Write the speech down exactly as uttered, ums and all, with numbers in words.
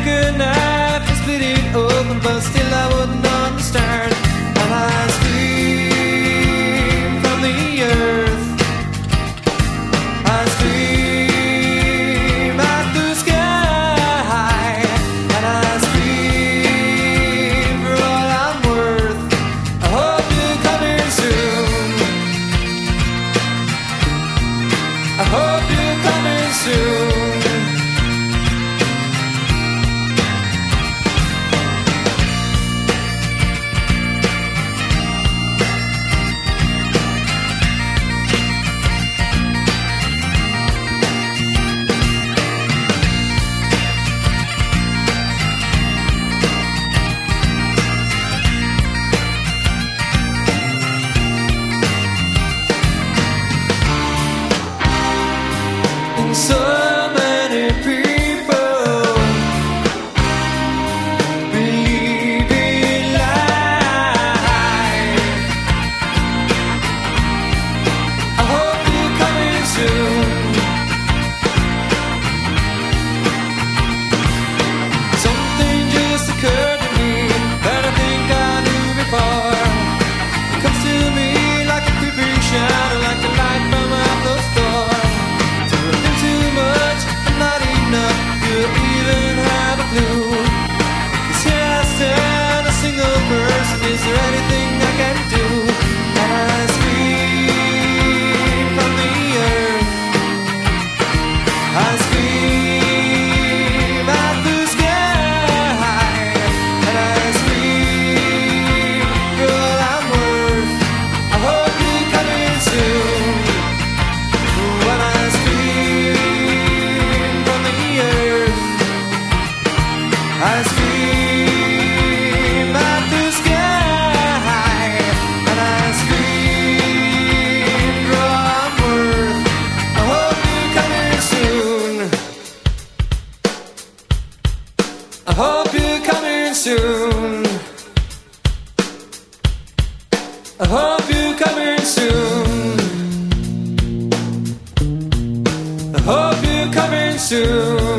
take a knife and split it open, but still I wouldn't understand. And I scream from the earth, I scream at the sky, and I scream for all I'm worth. I hope you're coming soon. I hope you're coming soon. So many people believe in life. I hope you're coming soon. Something just occurred to me that I think I knew before. It comes to me like a creeping shadow, like the light from a closed door. You even have a clue? 'Cause here I stand, a single person. Is there anything I can do? And I scream from the earth, I scream at the sky, and I scream for all I'm worth. I hope you're coming soon. When I scream from the earth, I scream at the sky, and I scream for all I'm worth. I hope you're coming soon. I hope you're coming soon. I hope you're coming soon. I hope you're coming soon.